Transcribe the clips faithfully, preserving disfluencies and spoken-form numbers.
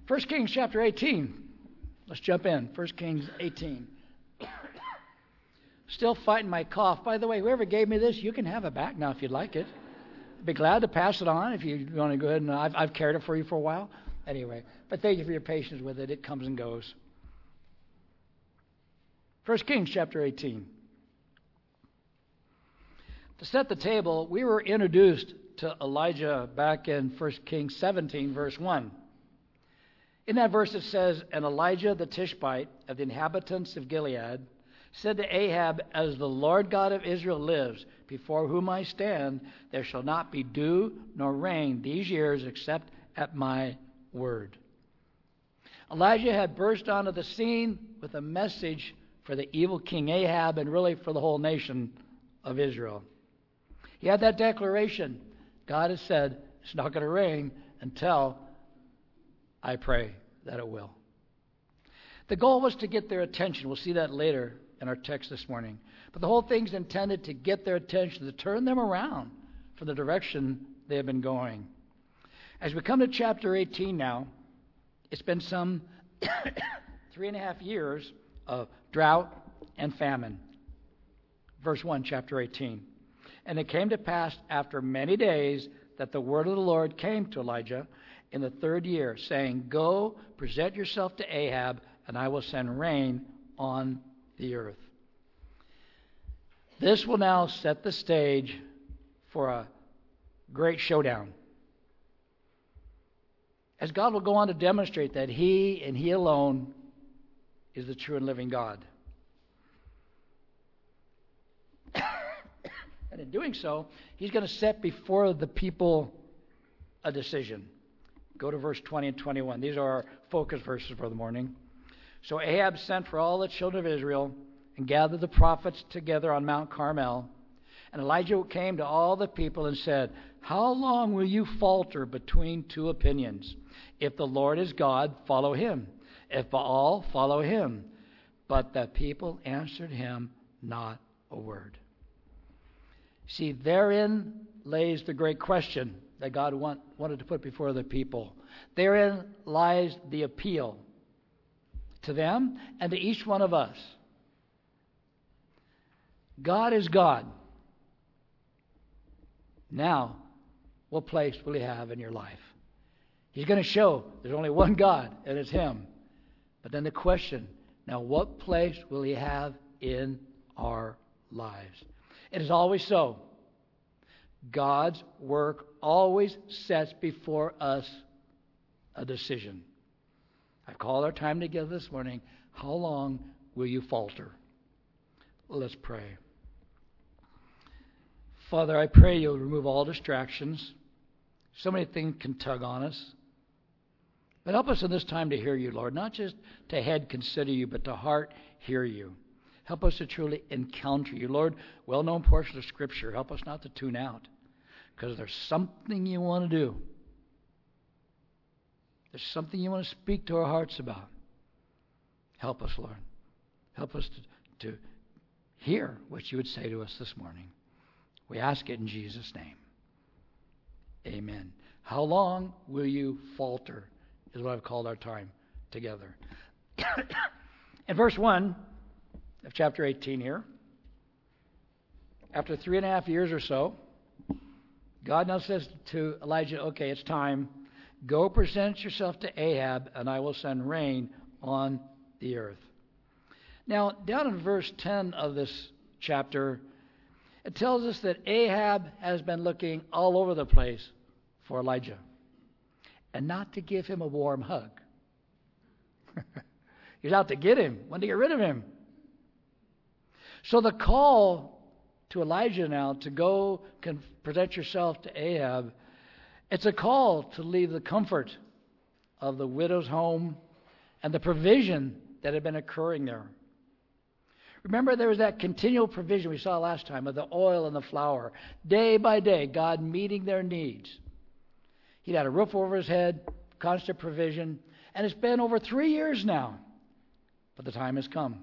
First Kings chapter eighteen. Let's jump in. First Kings eighteen. Still fighting my cough. By the way, whoever gave me this, you can have it back now if you'd like it. Be glad to pass it on if you want to go ahead and I've, I've carried it for you for a while. Anyway, but thank you for your patience with it. It comes and goes. First Kings chapter eighteen. To set the table, we were introduced to Elijah back in First Kings seventeen, verse one. In that verse it says, "And Elijah the Tishbite of the inhabitants of Gilead said to Ahab, As the Lord God of Israel lives, before whom I stand, there shall not be dew nor rain these years except at my word." Elijah had burst onto the scene with a message for the evil king Ahab and really for the whole nation of Israel. He had that declaration. God has said it's not going to rain until I pray that it will. The goal was to get their attention. We'll see that later in our text this morning. But the whole thing's intended to get their attention, to turn them around from the direction they have been going. As we come to chapter eighteen now, it's been some three and a half years of drought and famine. Verse one, chapter eighteen. "And it came to pass after many days that the word of the Lord came to Elijah in the third year, saying, Go, present yourself to Ahab, and I will send rain on the earth." This will now set the stage for a great showdown, as God will go on to demonstrate that He and He alone is the true and living God. And in doing so, He's going to set before the people a decision. Go to verse twenty and twenty-one. These are our focus verses for the morning. "So Ahab sent for all the children of Israel and gathered the prophets together on Mount Carmel. And Elijah came to all the people and said, How long will you falter between two opinions? If the Lord is God, follow Him. If Baal, follow him. But the people answered him not a word." See, therein lays the great question that God want, wanted to put before the people. Therein lies the appeal to them and to each one of us. God is God. Now, what place will He have in your life? He's going to show there's only one God, and it's Him. But then the question, now what place will He have in our lives? It is always so. God's work always sets before us a decision. I've called our time together this morning, How long will you falter? Let's pray. Father, I pray You'll remove all distractions. So many things can tug on us. But help us in this time to hear You, Lord. Not just to head consider You, but to heart hear You. Help us to truly encounter You. Lord, well-known portion of Scripture. Help us not to tune out. Because there's something You want to do. There's something You want to speak to our hearts about. Help us, Lord. Help us to, to hear what You would say to us this morning. We ask it in Jesus' name. Amen. How long will you falter is what I've called our time together. In verse one of chapter eighteen here, after three and a half years or so, God now says to Elijah, okay, it's time. Go present yourself to Ahab, and I will send rain on the earth. Now, down in verse ten of this chapter, it tells us that Ahab has been looking all over the place for Elijah, and not to give him a warm hug. He's out to get him, wanted to get rid of him. So the call to Elijah now to go can present yourself to Ahab, it's a call to leave the comfort of the widow's home and the provision that had been occurring there. Remember, there was that continual provision we saw last time of the oil and the flour. Day by day, God meeting their needs. He'd had a roof over his head, constant provision, and it's been over three years now. But the time has come.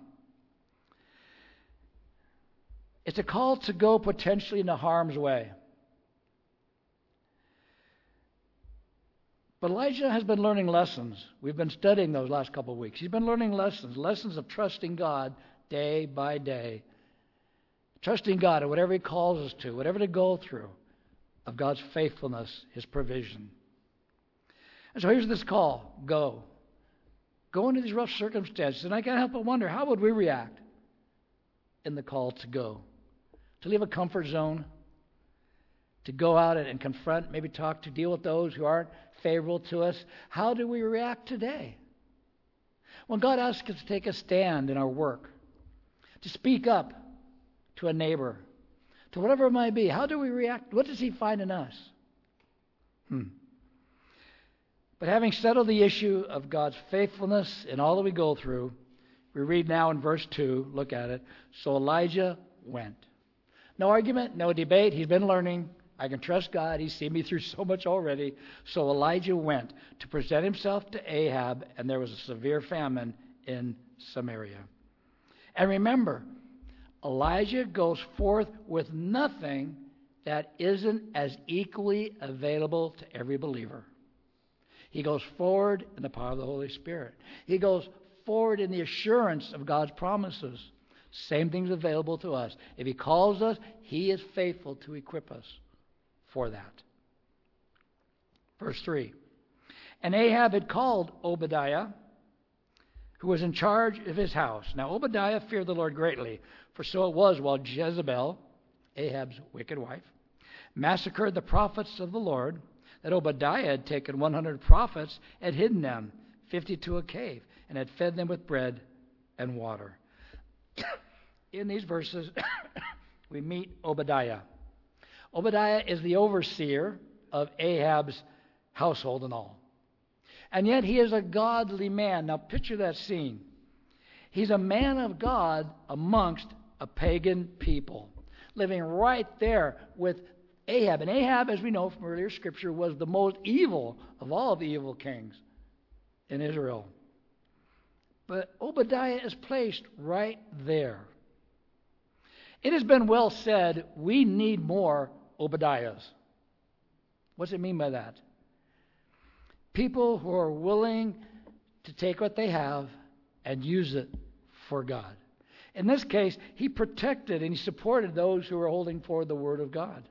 It's a call to go potentially into harm's way. But Elijah has been learning lessons. We've been studying those last couple of weeks. He's been learning lessons, lessons of trusting God day by day. Trusting God in whatever He calls us to, whatever to go through, of God's faithfulness, His provision. And so here's this call. Go. Go into these rough circumstances. And I can't help but wonder, how would we react in the call to go? To leave a comfort zone, to go out and confront, maybe talk, to deal with those who aren't favorable to us. How do we react today? When God asks us to take a stand in our work, to speak up to a neighbor, to whatever it might be, how do we react? What does He find in us? Hmm. But having settled the issue of God's faithfulness in all that we go through, we read now in verse two, look at it. So Elijah went. No argument, no debate. He's been learning. I can trust God. He's seen me through so much already. So Elijah went to present himself to Ahab, and there was a severe famine in Samaria. And remember, Elijah goes forth with nothing that isn't as equally available to every believer. He goes forward in the power of the Holy Spirit. He goes forward in the assurance of God's promises. Same thing's available to us. If He calls us, He is faithful to equip us for that. Verse three. And Ahab had called Obadiah, who was in charge of his house. Now Obadiah feared the Lord greatly, for so it was while Jezebel, Ahab's wicked wife, massacred the prophets of the Lord, that Obadiah had taken one hundred prophets and hidden them, fifty to a cave, and had fed them with bread and water. In these verses, we meet Obadiah. Obadiah is the overseer of Ahab's household and all. And yet he is a godly man. Now picture that scene. He's a man of God amongst a pagan people, living right there with Ahab. And Ahab, as we know from earlier scripture, was the most evil of all the evil kings in Israel. But Obadiah is placed right there. It has been well said, we need more Obadiahs. What's it mean by that? People who are willing to take what they have and use it for God. In this case, he protected and he supported those who were holding forward the Word of God.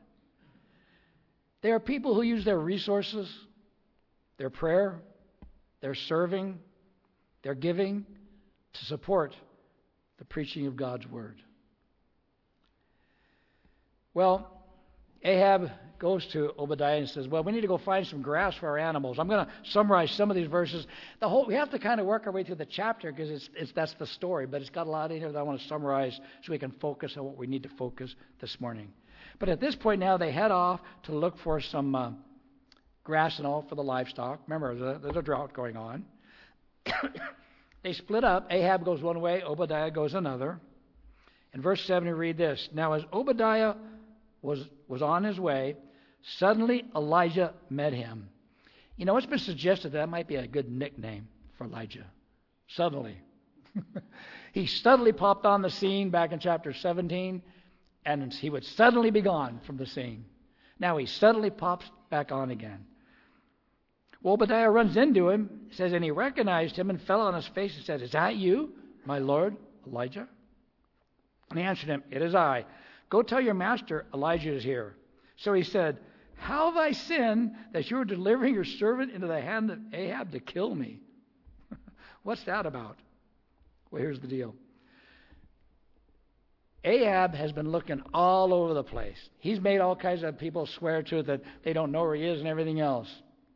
There are people who use their resources, their prayer, their serving, their giving to support the preaching of God's Word. Well, Ahab goes to Obadiah and says, well, we need to go find some grass for our animals. I'm going to summarize some of these verses. The whole we have to kind of work our way through the chapter because it's, it's that's the story, but it's got a lot in here that I want to summarize so we can focus on what we need to focus this morning. But at this point now, they head off to look for some uh, grass and all for the livestock. Remember, there's a, there's a drought going on. They split up. Ahab goes one way, Obadiah goes another. In verse seven, we read this. Now, as Obadiah was, was on his way, suddenly Elijah met him. You know, it's been suggested that might be a good nickname for Elijah. Suddenly. He suddenly popped on the scene back in chapter seventeen, and he would suddenly be gone from the scene. Now he suddenly pops back on again. Well, Obadiah runs into him, says, and he recognized him and fell on his face and said, is that you, my lord, Elijah? And he answered him, it is I. Go tell your master Elijah is here. So he said, how have I sinned that you are delivering your servant into the hand of Ahab to kill me? What's that about? Well, here's the deal. Ahab has been looking all over the place. He's made all kinds of people swear to it that they don't know where he is and everything else.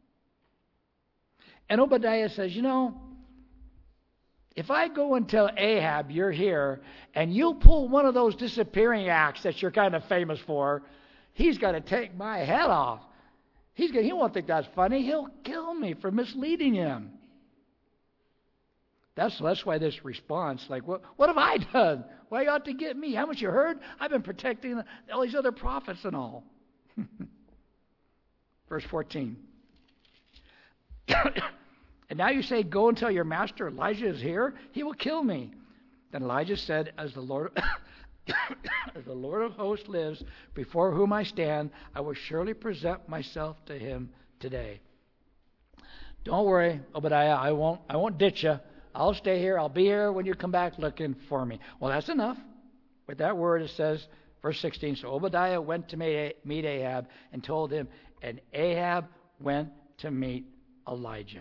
And Obadiah says, you know, if I go and tell Ahab you're here and you pull one of those disappearing acts that you're kind of famous for, he's going to take my head off. He's gonna, he won't think that's funny. He'll kill me for misleading him. That's, that's why this response, like, what, what have I done? Why you ought to get me? Haven't you heard? I've been protecting all these other prophets and all. Verse fourteen. And now you say, go and tell your master Elijah is here. He will kill me. Then Elijah said, as the Lord, as the Lord of hosts lives, before whom I stand, I will surely present myself to him today. Don't worry, Obadiah, I won't, I won't ditch you. I'll stay here. I'll be here when you come back looking for me. Well, that's enough. With that word, it says, verse sixteen, so Obadiah went to meet Ahab and told him, and Ahab went to meet Elijah.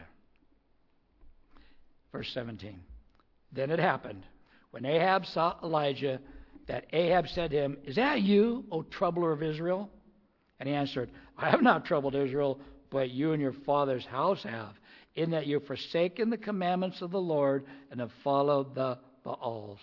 Verse seventeen, then it happened, when Ahab saw Elijah, that Ahab said to him, is that you, O troubler of Israel? And he answered, I have not troubled Israel, but you and your father's house have, in that you have forsaken the commandments of the Lord and have followed the Baals.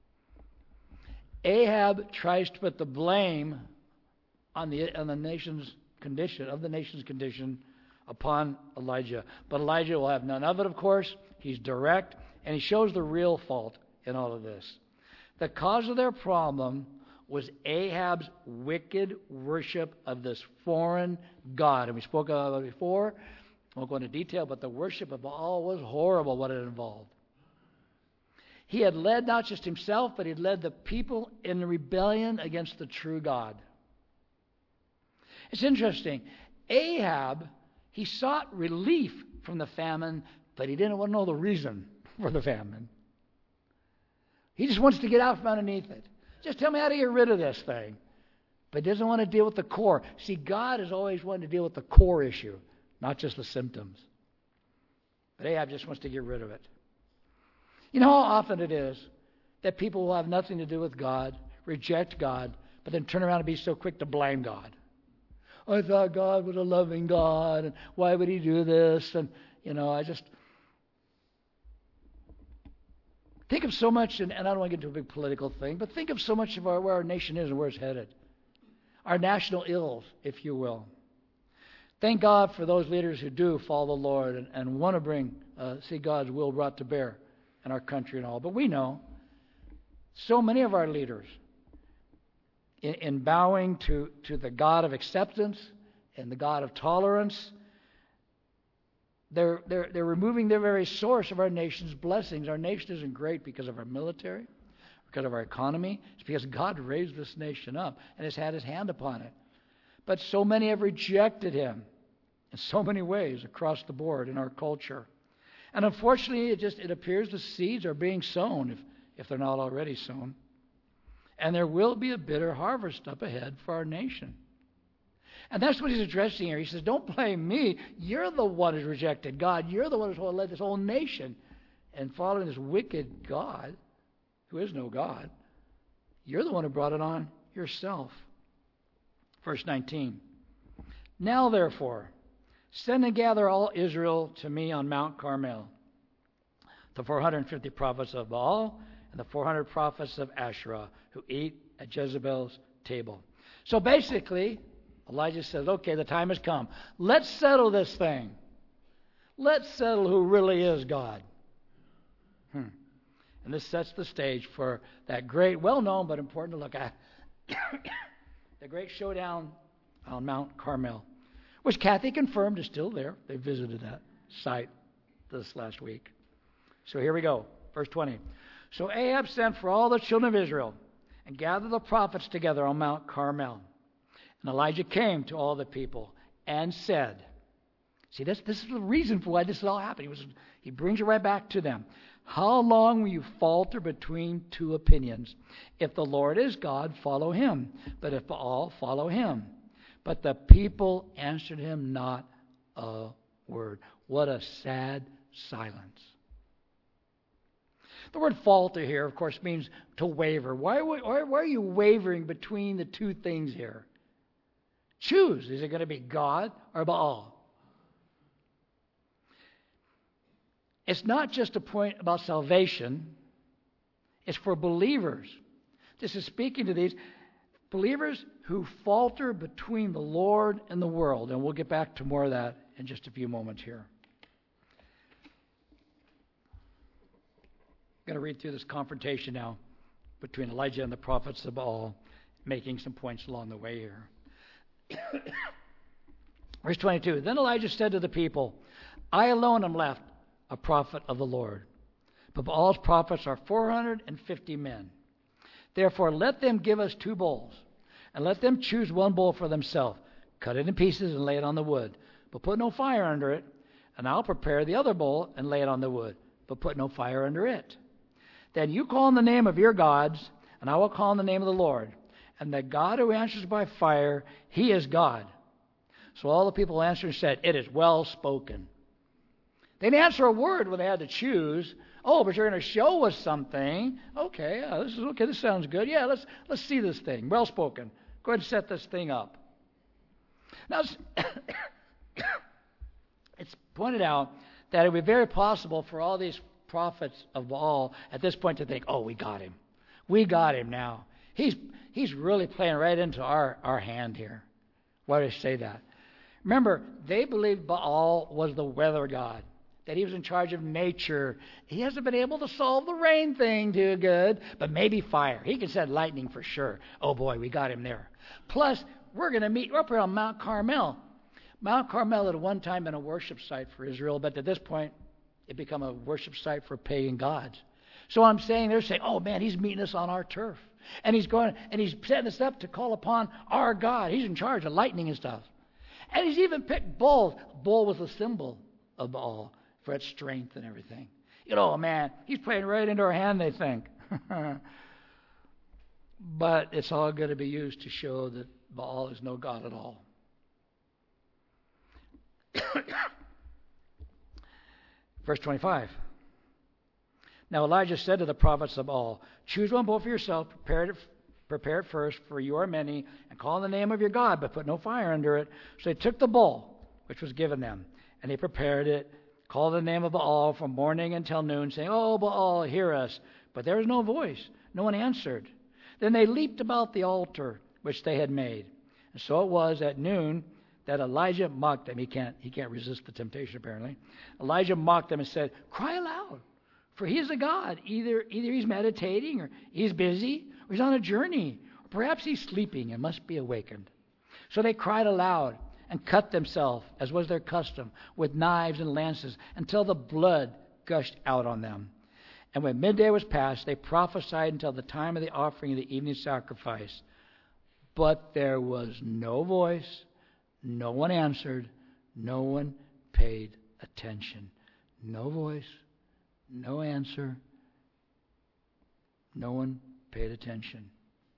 Ahab tries to put the blame on the on the nation's condition, of the nation's condition, upon Elijah. But Elijah will have none of it, of course. He's direct, and he shows the real fault in all of this. The cause of their problem was Ahab's wicked worship of this foreign god. And we spoke about it before. I won't go into detail, but the worship of Baal was horrible, what it involved. He had led not just himself, but he had led the people in rebellion against the true God. It's interesting. Ahab, he sought relief from the famine, but he didn't want to know the reason for the famine. He just wants to get out from underneath it. Just tell me how to get rid of this thing. But he doesn't want to deal with the core. See, God has always wanted to deal with the core issue, not just the symptoms. But Ahab just wants to get rid of it. You know how often it is that people will have nothing to do with God, reject God, but then turn around and be so quick to blame God. I thought God was a loving God, and why would he do this? And, you know, I just think of so much, and, and I don't want to get into a big political thing, but think of so much of our, where our nation is and where it's headed. Our national ills, if you will. Thank God for those leaders who do follow the Lord and, and want to bring, uh, see God's will brought to bear in our country and all. But we know so many of our leaders, in, in bowing to, to the God of acceptance and the God of tolerance, they're, they're, they're removing the very source of our nation's blessings. Our nation isn't great because of our military, because of our economy. It's because God raised this nation up and has had his hand upon it. But so many have rejected him in so many ways across the board in our culture. And unfortunately, it just it appears the seeds are being sown, if, if they're not already sown. And there will be a bitter harvest up ahead for our nation. And that's what he's addressing here. He says, don't blame me. You're the one who's rejected God. You're the one who's led this whole nation. And following this wicked God, who is no God, you're the one who brought it on yourself. Verse nineteen. Now, therefore, send and gather all Israel to me on Mount Carmel, the four hundred fifty prophets of Baal and the four hundred prophets of Asherah who eat at Jezebel's table. So basically, Elijah says, okay, the time has come. Let's settle this thing. Let's settle who really is God. Hmm. And this sets the stage for that great, well-known but important to look at, the great showdown on Mount Carmel, which Kathy confirmed is still there. They visited that site this last week. So here we go, verse twenty. So Ahab sent for all the children of Israel and gathered the prophets together on Mount Carmel. And Elijah came to all the people and said, see, this, this is the reason for why this is all happening. He, was, he brings it right back to them. How long will you falter between two opinions? If the Lord is God, follow him. But if Baal, follow him. But the people answered him not a word. What a sad silence. The word falter here, of course, means to waver. Why, why, why are you wavering between the two things here? Choose. Is it going to be God or Baal? It's not just a point about salvation. It's for believers. This is speaking to these believers who falter between the Lord and the world. And we'll get back to more of that in just a few moments here. I'm going to read through this confrontation now between Elijah and the prophets of Baal, making some points along the way here. Verse twenty-two. Then Elijah said to the people, I alone am left, a prophet of the Lord. But Baal's prophets are four hundred fifty men. Therefore, let them give us two bowls, and let them choose one bowl for themselves. Cut it in pieces and lay it on the wood, but put no fire under it, and I'll prepare the other bowl and lay it on the wood, but put no fire under it. Then you call on the name of your gods, and I will call on the name of the Lord. And the God who answers by fire, he is God. So all the people answered and said, it is well spoken. They didn't answer a word when they had to choose. Oh, but you're going to show us something. Okay, yeah, this is okay. This sounds good. Yeah, let's let's see this thing. Well spoken. Go ahead and set this thing up. Now, it's, it's pointed out that it would be very possible for all these prophets of Baal at this point to think, oh, we got him. We got him now. He's he's really playing right into our, our hand here. Why do I say that? Remember, they believed Baal was the weather god, that he was in charge of nature. He hasn't been able to solve the rain thing too good, but maybe fire. He can send lightning for sure. Oh boy, we got him there. Plus, we're going to meet, we're up here on Mount Carmel. Mount Carmel had one time been a worship site for Israel, but at this point, it became a worship site for pagan gods. So I'm saying, they're saying, oh man, he's meeting us on our turf. And he's going, and he's setting us up to call upon our God. He's in charge of lightning and stuff. And he's even picked bulls. Bull was a symbol of Baal for its strength and everything. You know, man, he's playing right into our hand, they think. But it's all going to be used to show that Baal is no god at all. Verse twenty-five. Now Elijah said to the prophets of Baal, choose one bull for yourself, prepare it, prepare it first, for you are many, and call on the name of your God, but put no fire under it. So they took the bull, which was given them, and they prepared it, called the name of Baal from morning until noon, saying, oh, Baal, hear us. But there was no voice. No one answered. Then they leaped about the altar which they had made. And so it was at noon that Elijah mocked them. He can't, he can't resist the temptation, apparently. Elijah mocked them and said, cry aloud. For he is a god. Either either he's meditating, or he's busy, or he's on a journey, or perhaps he's sleeping and must be awakened. So they cried aloud and cut themselves, as was their custom, with knives and lances, until the blood gushed out on them. And when midday was past, they prophesied until the time of the offering of the evening sacrifice. But there was no voice, no one answered, no one paid attention. No voice. No answer. No one paid attention.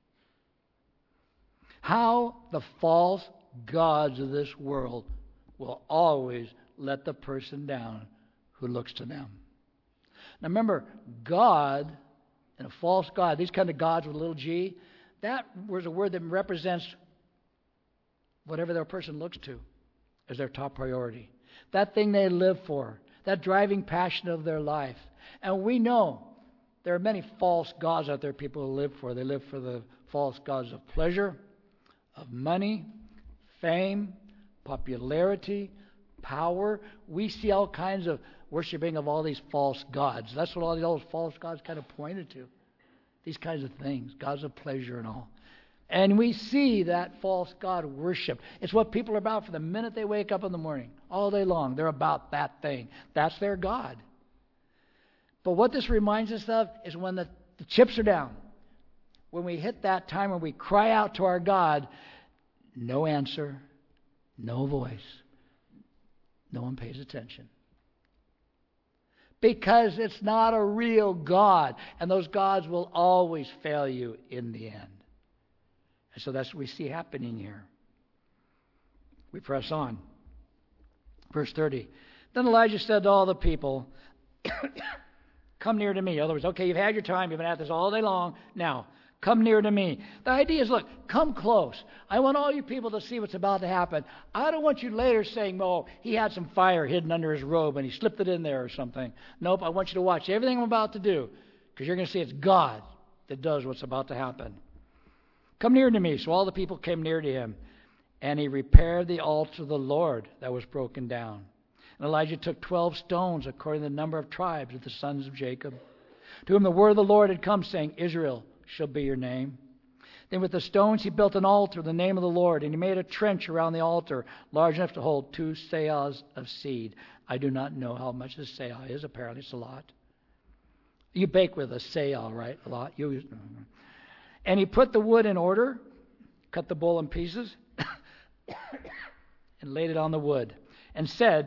How the false gods of this world will always let the person down who looks to them. Now remember, God and a false god, these kind of gods with a little g, that was a word that represents whatever their person looks to as their top priority. That thing they live for. That driving passion of their life. And we know there are many false gods out there people live for. They live for the false gods of pleasure, of money, fame, popularity, power. We see all kinds of worshiping of all these false gods. That's what all those false gods kind of pointed to. These kinds of things, gods of pleasure and all. And we see that false god worship. It's what people are about from the minute they wake up in the morning. All day long, they're about that thing. That's their God. But what this reminds us of is when the, the chips are down. When we hit that time when we cry out to our God, no answer, no voice. No one pays attention. Because it's not a real God. And those gods will always fail you in the end. And so that's what we see happening here. We press on. Verse thirty. Then Elijah said to all the people, come near to me. In other words, okay, you've had your time. You've been at this all day long. Now, come near to me. The idea is, look, come close. I want all you people to see what's about to happen. I don't want you later saying, oh, he had some fire hidden under his robe and he slipped it in there or something. Nope, I want you to watch everything I'm about to do, because you're going to see it's God that does what's about to happen. Come near to me. So all the people came near to him, and he repaired the altar of the Lord that was broken down. And Elijah took twelve stones according to the number of tribes of the sons of Jacob, to whom the word of the Lord had come, saying, Israel shall be your name. Then with the stones he built an altar in the name of the Lord, and he made a trench around the altar large enough to hold two seahs of seed. I do not know how much a seah is. Apparently it's a lot. You bake with a seah, right? A lot. You. And he put the wood in order, cut the bull in pieces, and laid it on the wood, and said,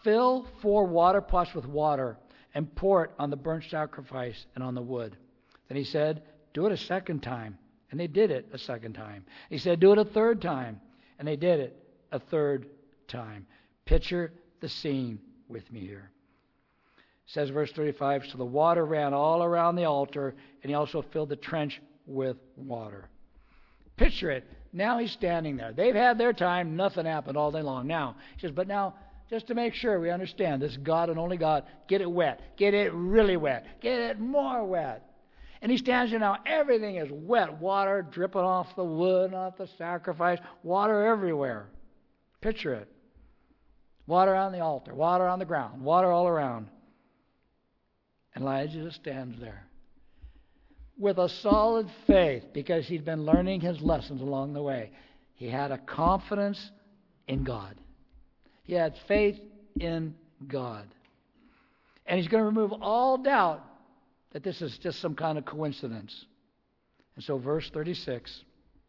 fill four water pots with water and pour it on the burnt sacrifice and on the wood. Then he said, do it a second time. And they did it a second time. He said, do it a third time. And they did it a third time. Picture the scene with me here. It says, verse thirty-five, so the water ran all around the altar, and he also filled the trench with water. Picture it. Now he's standing there. They've had their time. Nothing happened all day long. Now, he says, but now, just to make sure we understand, this is God and only God, get it wet. Get it really wet. Get it more wet. And he stands there now. Everything is wet. Water dripping off the wood, off the sacrifice. Water everywhere. Picture it. Water on the altar. Water on the ground. Water all around. And Elijah just stands there with a solid faith because he'd been learning his lessons along the way. He had a confidence in God. He had faith in God. And he's going to remove all doubt that this is just some kind of coincidence. And so verse thirty-six.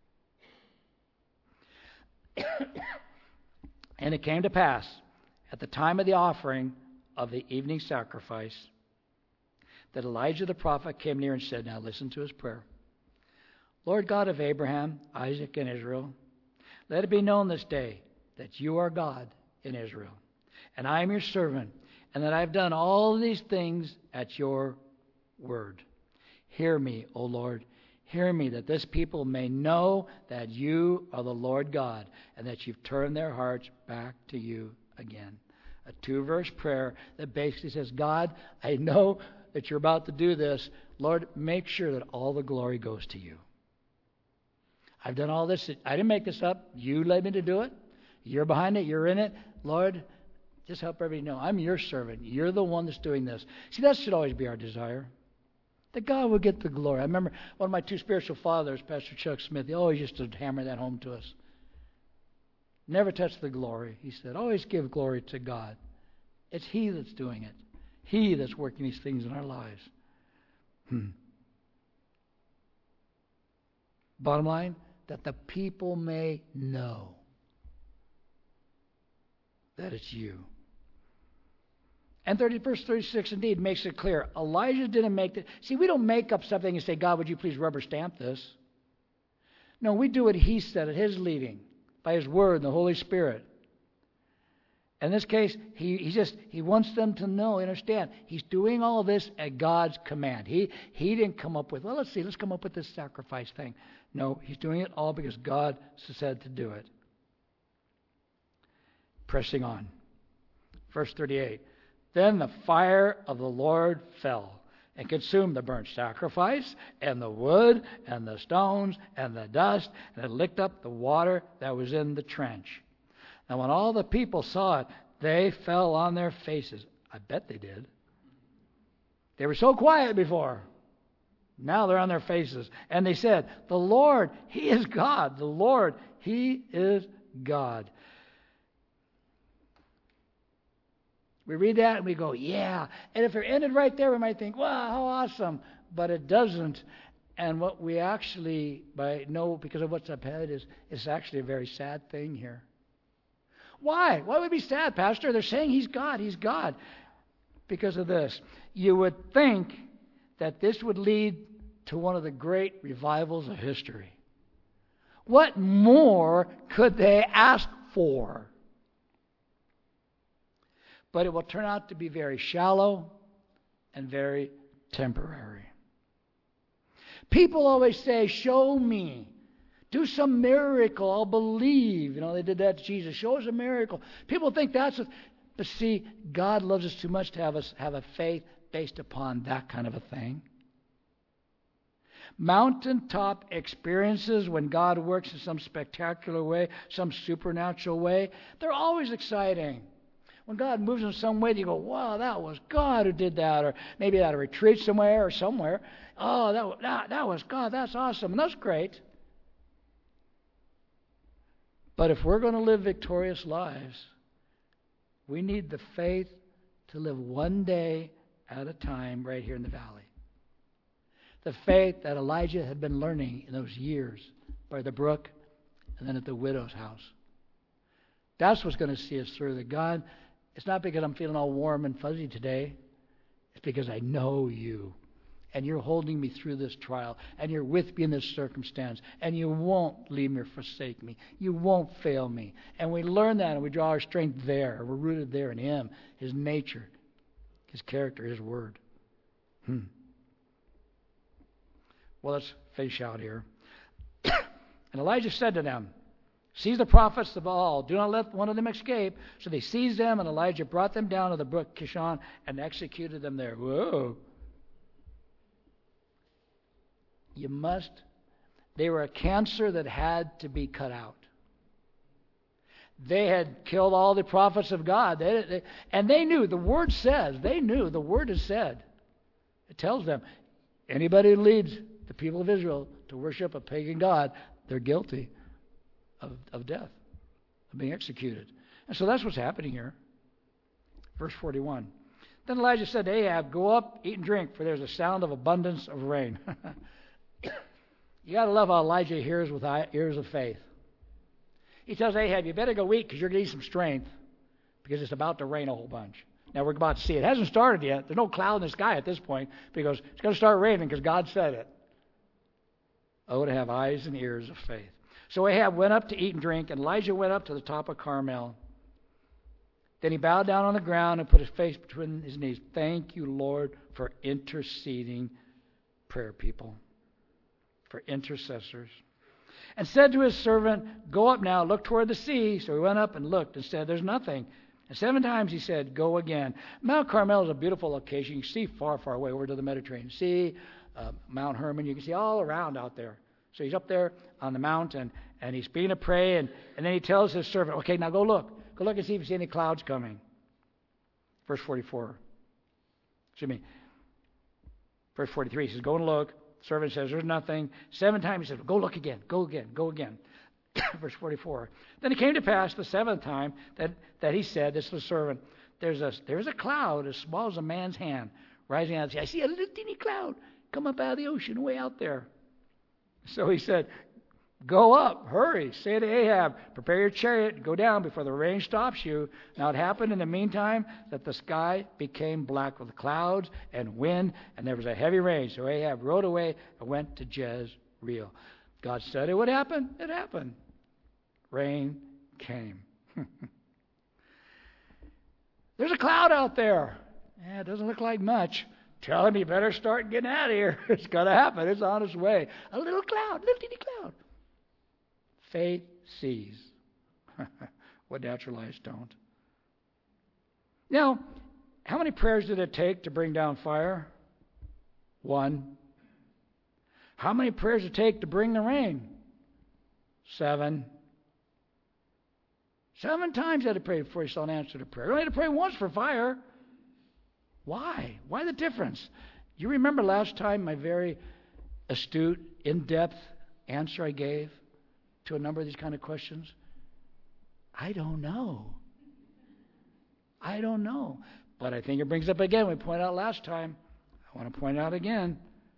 And it came to pass at the time of the offering of the evening sacrifice that Elijah the prophet came near and said, now listen to his prayer. Lord God of Abraham, Isaac, and Israel, let it be known this day that you are God in Israel, and I am your servant, and that I have done all these things at your word. Hear me, O Lord, hear me, that this people may know that you are the Lord God, and that you've turned their hearts back to you again. A two-verse prayer that basically says, God, I know that you're about to do this. Lord, make sure that all the glory goes to you. I've done all this. I didn't make this up. You led me to do it. You're behind it. You're in it. Lord, just help everybody know I'm your servant. You're the one that's doing this. See, that should always be our desire. That God would get the glory. I remember one of my two spiritual fathers, Pastor Chuck Smith, he always used to hammer that home to us. Never touch the glory, he said. Always give glory to God. It's He that's doing it. He that's working these things in our lives. Hmm. Bottom line, that the people may know that it's you. And thirty, verse thirty-six indeed makes it clear. Elijah didn't make it. See, we don't make up something and say, God, would you please rubber stamp this? No, we do what He said at His leading, by His Word and the Holy Spirit. In this case, he, he just he wants them to know, understand, he's doing all this at God's command. He he didn't come up with, well, let's see, let's come up with this sacrifice thing. No, he's doing it all because God said to do it. Pressing on. Verse thirty-eight. Then the fire of the Lord fell and consumed the burnt sacrifice and the wood and the stones and the dust, and it licked up the water that was in the trench. Now, when all the people saw it, they fell on their faces. I bet they did. They were so quiet before. Now they're on their faces. And they said, the Lord, He is God. The Lord, He is God. We read that and we go, yeah. And if it ended right there, we might think, wow, how awesome. But it doesn't. And what we actually by know because of what's up ahead is it's actually a very sad thing here. Why? Why would it be sad, Pastor? They're saying He's God. He's God. Because of this. You would think that this would lead to one of the great revivals of history. What more could they ask for? But it will turn out to be very shallow and very temporary. People always say, show me. Do some miracle, I'll believe. You know, they did that to Jesus. Show us a miracle. People think that's... A, but see, God loves us too much to have us have a faith based upon that kind of a thing. Mountaintop experiences when God works in some spectacular way, some supernatural way, they're always exciting. When God moves in some way, you go, wow, that was God who did that. Or maybe at a retreat somewhere or somewhere. Oh, that, that, that was God. That's awesome. And that's great. But if we're going to live victorious lives, we need the faith to live one day at a time right here in the valley. The faith that Elijah had been learning in those years by the brook and then at the widow's house. That's what's going to see us through. That God It's not because I'm feeling all warm and fuzzy today. It's because I know you. And you're holding me through this trial. And you're with me in this circumstance. And you won't leave me or forsake me. You won't fail me. And we learn that and we draw our strength there. We're rooted there in Him, His nature, His character, His word. Hmm. Well, let's finish out here. And Elijah said to them, seize the prophets of Baal. Do not let one of them escape. So they seized them, and Elijah brought them down to the brook Kishon and executed them there. Whoa. You must. They were a cancer that had to be cut out. They had killed all the prophets of God. They, they, and they knew, the Word says, they knew, the Word is said. It tells them, anybody who leads the people of Israel to worship a pagan god, they're guilty of, of death, of being executed. And so that's what's happening here. Verse forty-one. Then Elijah said to Ahab, go up, eat and drink, for there's a sound of abundance of rain. You got to love how Elijah hears with ears of faith. He tells Ahab, you better go eat because you're going to need some strength because it's about to rain a whole bunch. Now we're about to see it. It hasn't started yet. There's no cloud in the sky at this point because it's going to start raining because God said it. Oh, to have eyes and ears of faith. So Ahab went up to eat and drink, and Elijah went up to the top of Carmel. Then he bowed down on the ground and put his face between his knees. Thank you, Lord, for interceding prayer people, for intercessors. And said to his servant, go up now, look toward the sea. So he went up and looked and said, there's nothing. And seven times he said, go again. Mount Carmel is a beautiful location. You can see far, far away over to the Mediterranean Sea. Uh, Mount Hermon, you can see all around out there. So he's up there on the mountain, and he's beginning to pray, and, and then he tells his servant, okay, now go look. Go look and see if you see any clouds coming. Verse forty-four. Excuse me. Verse forty-three, he says, go and look. The servant says, there's nothing. Seven times he says, go look again, go again, go again. Verse forty-four. Then it came to pass the seventh time that, that he said, this is the servant, there's a, there's a cloud as small as a man's hand rising out of the sea. I see a little teeny cloud come up out of the ocean way out there. So he said, go up, hurry, say to Ahab, prepare your chariot, go down before the rain stops you. Now it happened in the meantime that the sky became black with clouds and wind, and there was a heavy rain. So Ahab rode away and went to Jezreel. God said it would happen. It happened. Rain came. There's a cloud out there. Yeah, it doesn't look like much. Tell him you better start getting out of here. It's going to happen. It's on its way. A little cloud, little teeny cloud. Faith sees what natural eyes don't. Now, how many prayers did it take to bring down fire? One. How many prayers did it take to bring the rain? Seven. Seven times you had to pray before you saw an answer to prayer. You only had to pray once for fire. Why? Why the difference? You remember last time my very astute, in-depth answer I gave to a number of these kind of questions? I don't know. I don't know. But I think it brings up again, we pointed out last time. I want to point out again.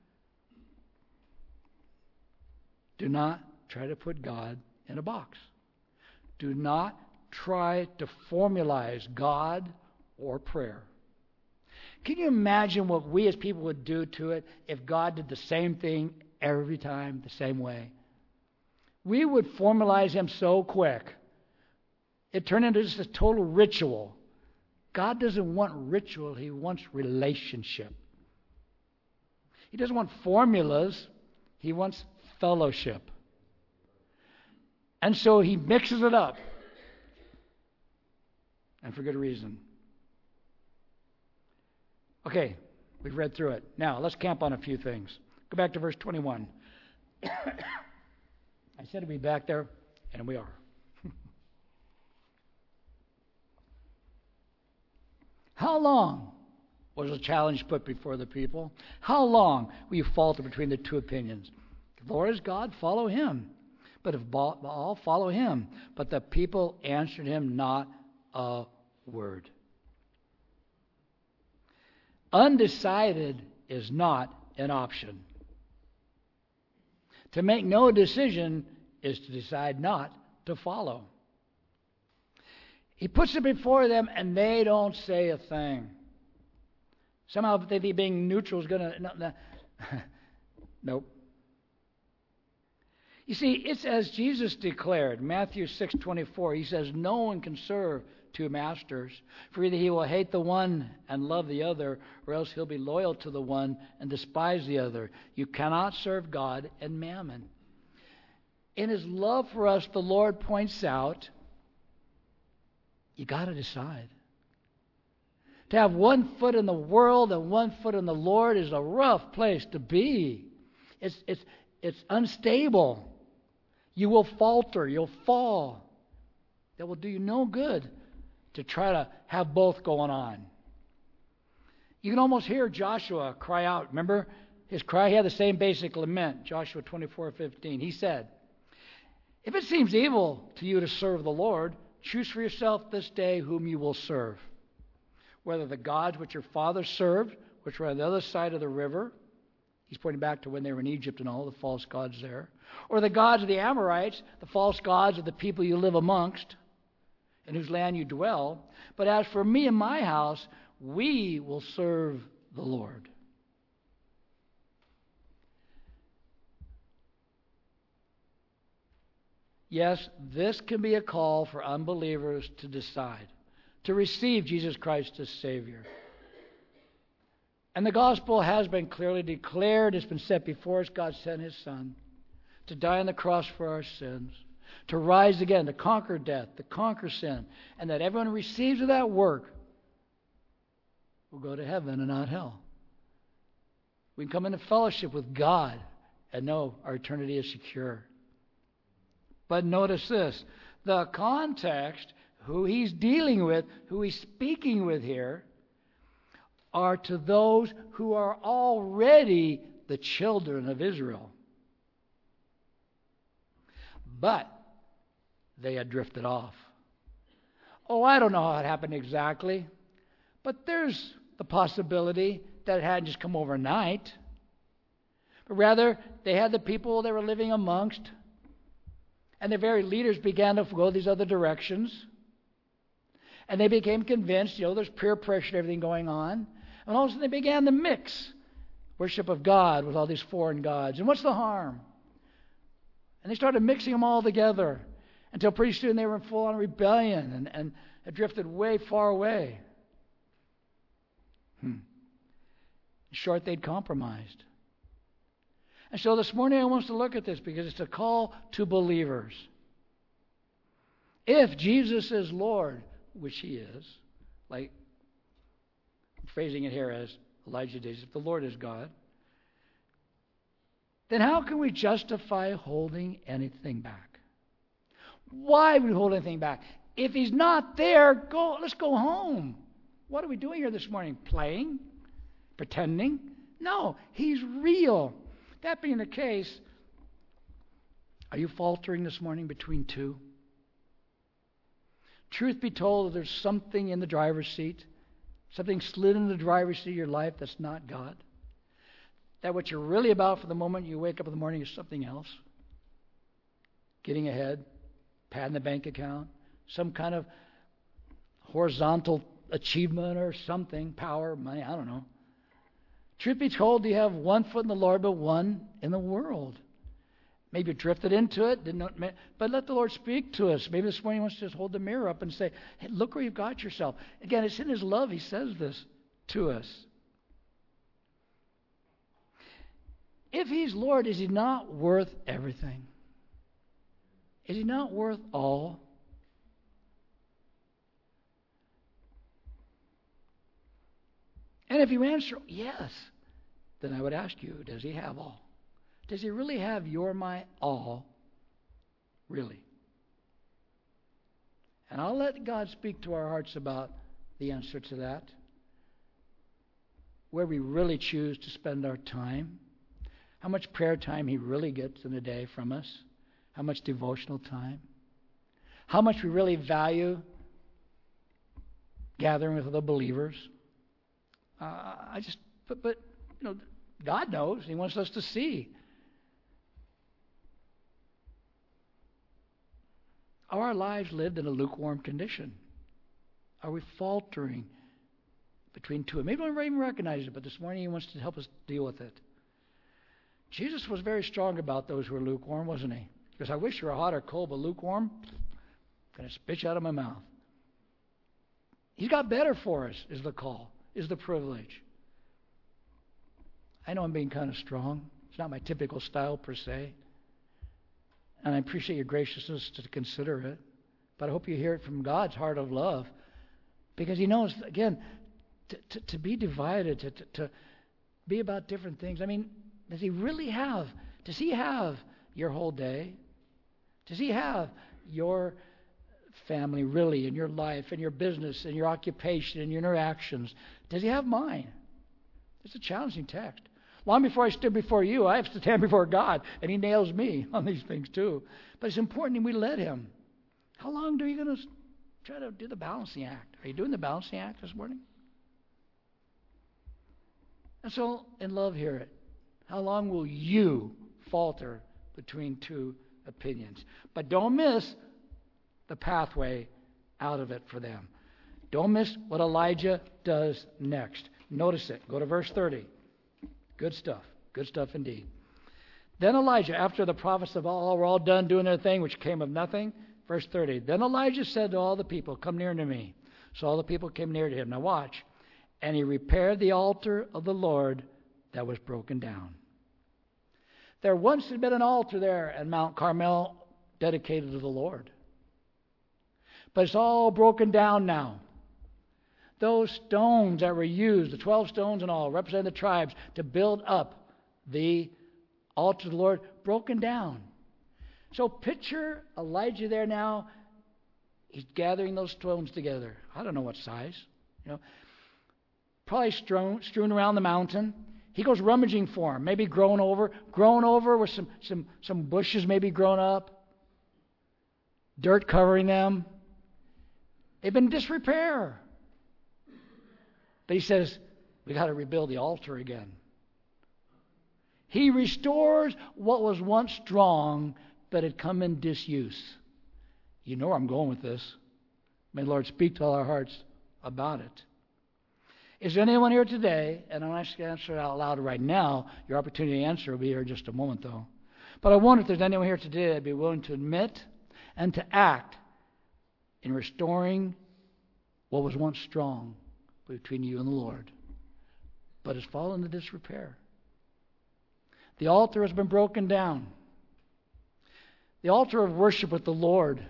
Do not try to put God in a box. Do not try to formalize God or prayer. Can you imagine what we as people would do to it if God did the same thing every time, the same way? We would formalize Him so quick. It turned into just a total ritual. God doesn't want ritual. He wants relationship. He doesn't want formulas. He wants fellowship. And so He mixes it up. And for good reason. Okay, we've read through it. Now, let's camp on a few things. Go back to verse twenty-one. I said we'd be back there, and we are. How long was the challenge put before the people? How long will you falter between the two opinions? If the Lord is God, follow Him. But if Baal, follow him. But the people answered him not a word. Undecided is not an option. To make no decision is to decide not to follow. He puts it before them, and they don't say a thing. Somehow they think being neutral is going to... No, no. Nope. You see, it's as Jesus declared, Matthew six twenty-four. He says, no one can serve two masters, for either he will hate the one and love the other, or else he'll be loyal to the one and despise the other. You cannot serve God and mammon. In his love for us, the Lord points out, you got to decide. To have one foot in the world and one foot in the Lord is a rough place to be. It's, it's, it's unstable. You will falter. You'll fall. That will do you no good to try to have both going on. You can almost hear Joshua cry out. Remember his cry? He had the same basic lament. Joshua twenty-four fifteen. He said, if it seems evil to you to serve the Lord, choose for yourself this day whom you will serve. Whether the gods which your fathers served, which were on the other side of the river, he's pointing back to when they were in Egypt and all the false gods there, or the gods of the Amorites, the false gods of the people you live amongst, in whose land you dwell. But as for me and my house, we will serve the Lord. Yes, this can be a call for unbelievers to decide, to receive Jesus Christ as Savior. And the gospel has been clearly declared. It's been set before us. God sent His Son to die on the cross for our sins, to rise again, to conquer death, to conquer sin, and that everyone who receives of that work will go to heaven and not hell. We can come into fellowship with God and know our eternity is secure. But notice this, the context, who he's dealing with, who he's speaking with here, are to those who are already the children of Israel. But they had drifted off. Oh, I don't know how it happened exactly, but there's the possibility that it hadn't just come overnight. But rather, they had the people they were living amongst, and their very leaders began to go these other directions. And they became convinced, you know, there's peer pressure and everything going on. And all of a sudden they began to mix worship of God with all these foreign gods. And what's the harm? And they started mixing them all together until pretty soon they were in full-on rebellion and, and had drifted way far away. Hmm. In short, they'd compromised. And so this morning I want us to look at this because it's a call to believers. If Jesus is Lord, which He is, like I'm phrasing it here as Elijah did, if the Lord is God, then how can we justify holding anything back? Why would we hold anything back? If He's not there, go. Let's go home. What are we doing here this morning? Playing? Pretending? No, He's real. That being the case, are you faltering this morning between two? Truth be told, there's something in the driver's seat, something slid in the driver's seat of your life that's not God. That what you're really about for the moment you wake up in the morning is something else. Getting ahead, padding the bank account, some kind of horizontal achievement or something, power, money, I don't know. Truth be told, you have one foot in the Lord, but one in the world. Maybe you drifted into it, didn't know, but let the Lord speak to us. Maybe this morning He wants to just hold the mirror up and say, hey, look where you've got yourself. Again, it's in His love He says this to us. If He's Lord, is He not worth everything? Is He not worth all? And if you answer yes, then I would ask you, does He have all? Does He really have your, my, all? Really? And I'll let God speak to our hearts about the answer to that. Where we really choose to spend our time. How much prayer time He really gets in a day from us. How much devotional time. How much we really value gathering with other believers. Uh, I just, but, but, you know, God knows. He wants us to see. Are our lives lived in a lukewarm condition? Are we faltering between two? Maybe we don't even recognize it, but this morning He wants to help us deal with it. Jesus was very strong about those who were lukewarm, wasn't He? Because I wish you were hot or cold, but lukewarm, I'm going to spit you out of my mouth. He's got better for us, is the call, is the privilege. I know I'm being kind of strong. It's not my typical style per se. And I appreciate your graciousness to consider it. But I hope you hear it from God's heart of love. Because He knows, again, to, to, to be divided, to, to, to be about different things. I mean, does He really have, does He have your whole day? Does He have your family really, in your life, in your business, in your occupation, in your interactions? Does He have mine? It's a challenging text. Long before I stood before you, I have to stand before God, and He nails me on these things too. But it's important that we let Him. How long are you going to try to do the balancing act? Are you doing the balancing act this morning? And so, in love, hear it. How long will you falter between two opinions? But don't miss the pathway out of it for them. Don't miss what Elijah does next. Notice it. Go to verse thirty. Good stuff. Good stuff indeed. Then Elijah, after the prophets of all were all done doing their thing, which came of nothing, verse thirty, then Elijah said to all the people, come near to me. So all the people came near to him. Now watch. And he repaired the altar of the Lord that was broken down. There once had been an altar there at Mount Carmel dedicated to the Lord. But it's all broken down now. Those stones that were used, the twelve stones and all, represent the tribes to build up the altar of the Lord, broken down. So picture Elijah there now. He's gathering those stones together. I don't know what size. You know, probably strewn, strewn around the mountain. He goes rummaging for them, maybe grown over, grown over with some, some, some bushes maybe grown up, dirt covering them. They've been in disrepair. But he says, we got to rebuild the altar again. He restores what was once strong, but had come in disuse. You know where I'm going with this. May the Lord speak to all our hearts about it. Is there anyone here today, and I'm asking you to answer it out loud right now. Your opportunity to answer will be here in just a moment, though. But I wonder if there's anyone here today that'd be willing to admit and to act in restoring what was once strong between you and the Lord, but has fallen into disrepair. The altar has been broken down. The altar of worship with the Lord,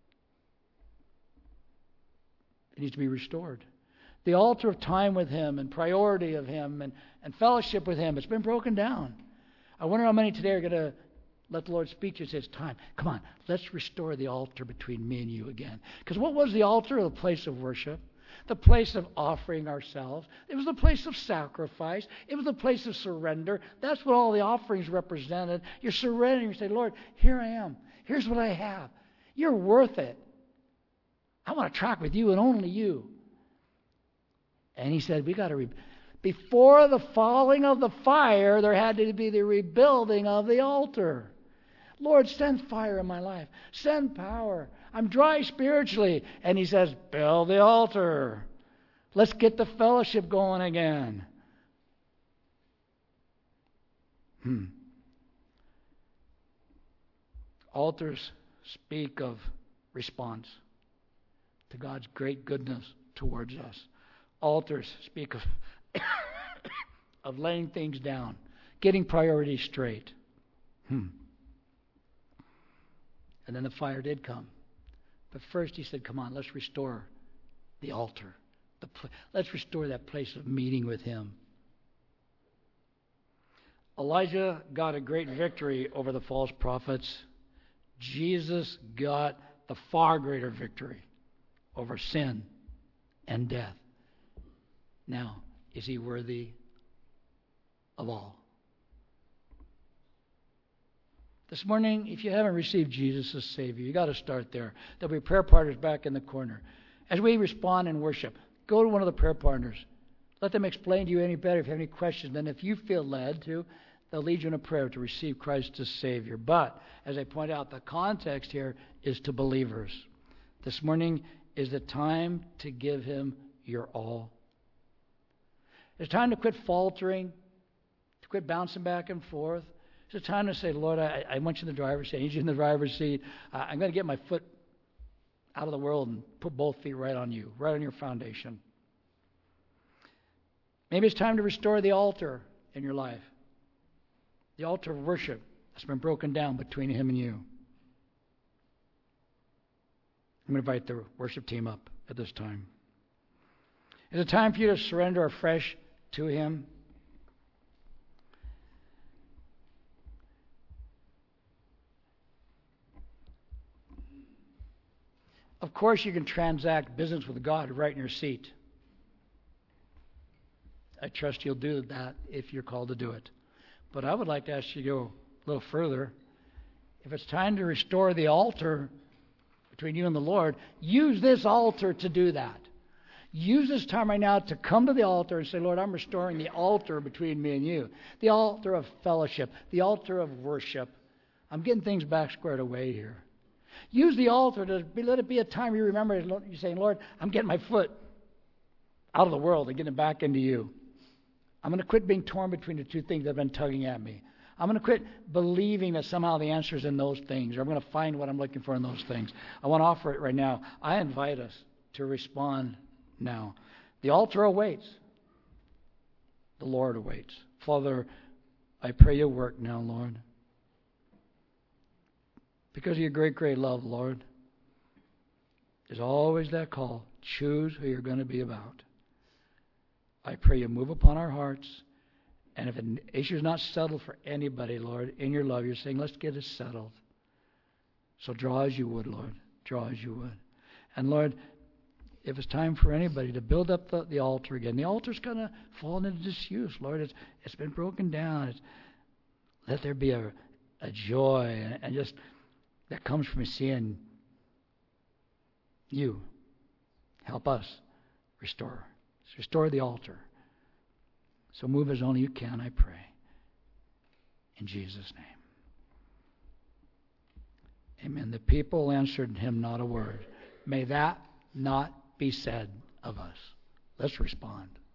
it needs to be restored. The altar of time with Him and priority of Him and, and fellowship with Him, it's been broken down. I wonder how many today are going to let the Lord speak to you and say, it's time. Come on, let's restore the altar between me and you again. Because what was the altar? The place of worship. The place of offering ourselves. It was the place of sacrifice. It was the place of surrender. That's what all the offerings represented. You're surrendering. You say, Lord, here I am. Here's what I have. You're worth it. I want to track with you and only you. And He said, we got to, re- before the falling of the fire, there had to be the rebuilding of the altar. Lord, send fire in my life. Send power. I'm dry spiritually. And He says, build the altar. Let's get the fellowship going again. Hmm. Altars speak of response to God's great goodness towards us. Altars speak of, of laying things down, getting priorities straight. Hmm. And then the fire did come. But first He said, come on, let's restore the altar. The pl- let's restore that place of meeting with Him. Elijah got a great victory over the false prophets. Jesus got the far greater victory over sin and death. Now, is He worthy of all? This morning, if you haven't received Jesus as Savior, you got to start there. There'll be prayer partners back in the corner. As we respond in worship, go to one of the prayer partners. Let them explain to you any better if you have any questions. Then if you feel led to, they'll lead you in a prayer to receive Christ as Savior. But, as I point out, the context here is to believers. This morning, Is it time to give Him your all? It's time to quit faltering, to quit bouncing back and forth. It's time to say, Lord, I, I want you in the driver's seat. I need you in the driver's seat. Uh, I'm going to get my foot out of the world and put both feet right on you, right on your foundation. Maybe it's time to restore the altar in your life. The altar of worship that's been broken down between Him and you. I'm going to invite the worship team up at this time. Is it time for you to surrender afresh to Him? Of course, you can transact business with God right in your seat. I trust you'll do that if you're called to do it. But I would like to ask you to go a little further. If it's time to restore the altar between you and the Lord, use this altar to do that. Use this time right now to come to the altar and say, Lord, I'm restoring the altar between me and you. The altar of fellowship, the altar of worship. I'm getting things back squared away here. Use the altar to be, let it be a time you remember you saying, Lord, I'm getting my foot out of the world and getting it back into you. I'm going to quit being torn between the two things that have been tugging at me. I'm going to quit believing that somehow the answer's in those things, or I'm going to find what I'm looking for in those things. I want to offer it right now. I invite us to respond now. The altar awaits. The Lord awaits. Father, I pray you work now, Lord. Because of your great, great love, Lord, there's always that call. Choose who you're going to be about. I pray you move upon our hearts. And if an issue is not settled for anybody, Lord, in your love, you're saying, let's get it settled. So draw as you would, Lord. Draw as you would. And Lord, if it's time for anybody to build up the, the altar again, the altar's kind of fallen into disuse, Lord. It's, it's been broken down. It's, let there be a, a joy and, and just that comes from seeing you. Help us restore. Restore the altar. So move as only you can, I pray. In Jesus' name. Amen. The people answered him not a word. May that not be said of us. Let's respond.